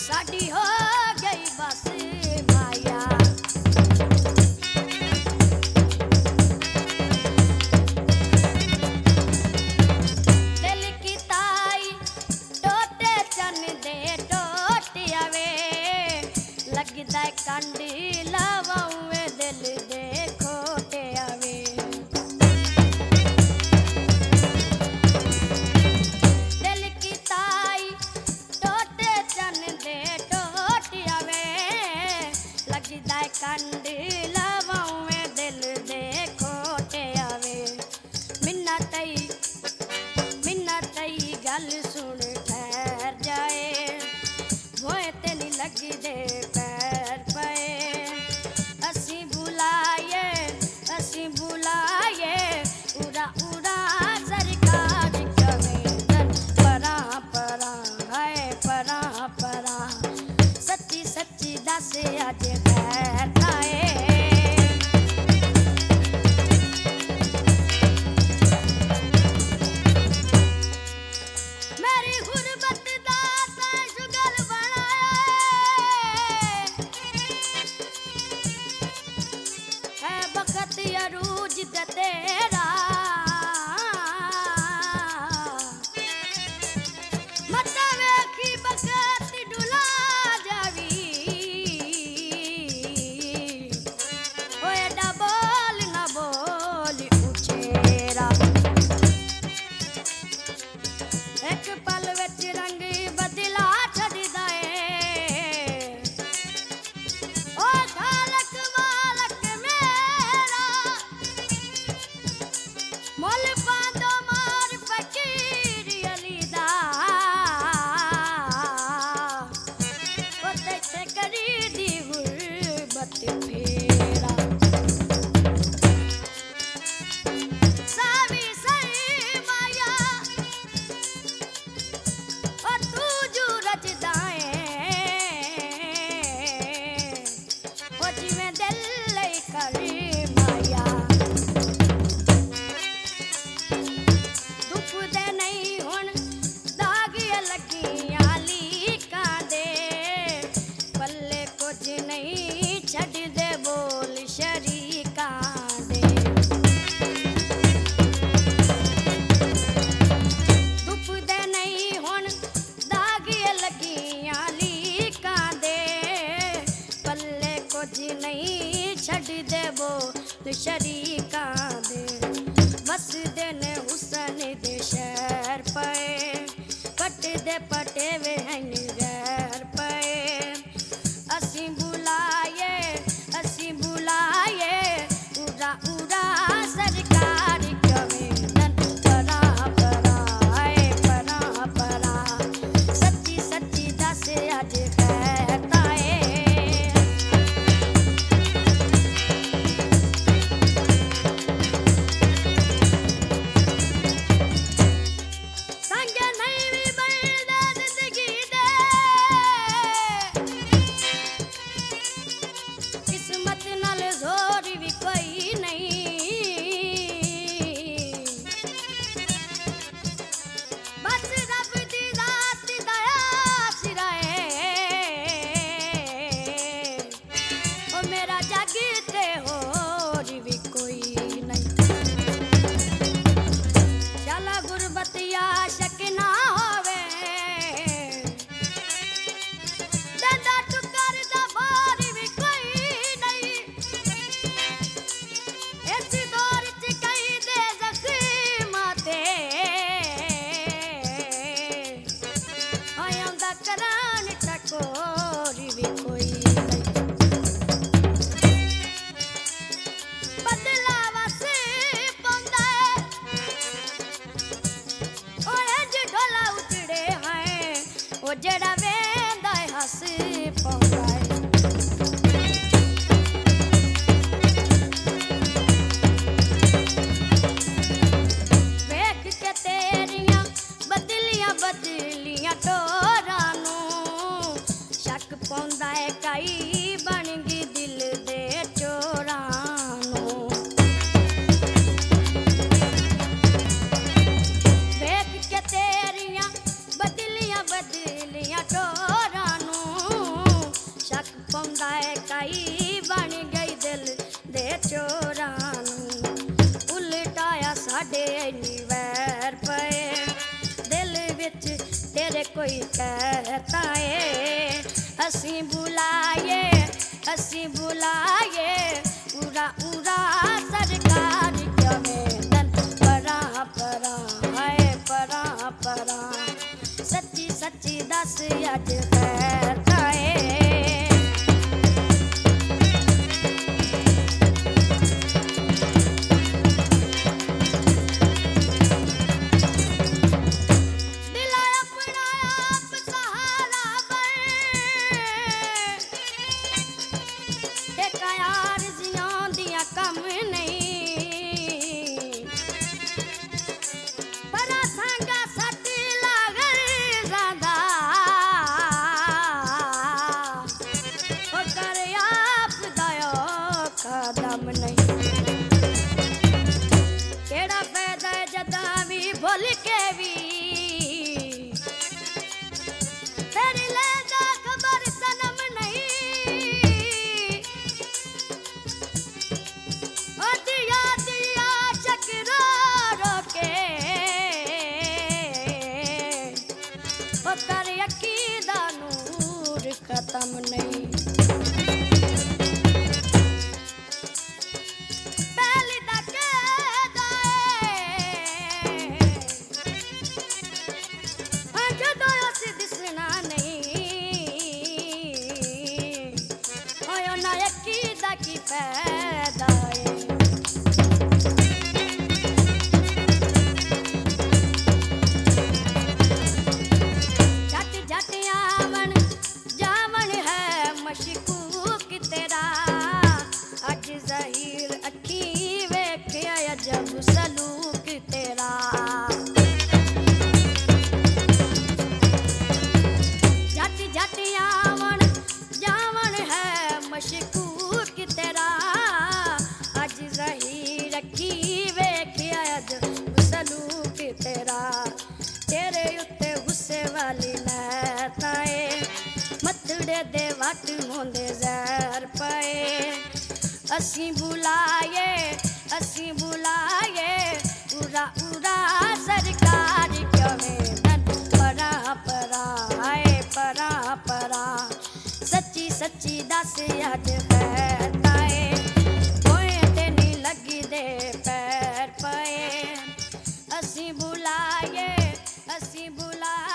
साडी हो गई बस माया। दिल की ताई टोटे चन दे टोटिया वे लगदा कंडी लावे दिल दे खोटे आवे। दिल की ताई टोटे चन दे टोटिया वे लगदा कंडी लावे दिल दे खोटे आवे। मिन्नतई गल सुन ठहर जाए, भोए ते नहीं लगी दे पैर पे। कोई कहता है हंसी बुलाए उड़ा उड़ा सरकार क्या वेतन परा परा है परा परा सच्ची सच्ची दस अज कहता है केड़ा फायदा जदा भी भुल के भी तेरी लेदा खबर सनम नहीं ओ दिया दिया चकरा रोके ओ तेरी अकीदा नूर खत्म नहीं की पैदा जट जट आवन जावन है मशकूक तेरा अज ज़हीर अखी वेख्या अजब सलूक तेरा जट जट आवन जावन है मशकूक तेरा अज ज़हीर रखी वेख्या अज सलूक तेरा तेरे उत्ते गुस्से वाली लैता है मथड़े दे वट होंदे जहर पाए असी बुलाए उड़ा उड़ा सरकार क्यों वेतन परा परा है परा परा सच्ची सच्ची दस अज कहता है कोई ते नहीं लगी दे पैर पाए असी बुलाए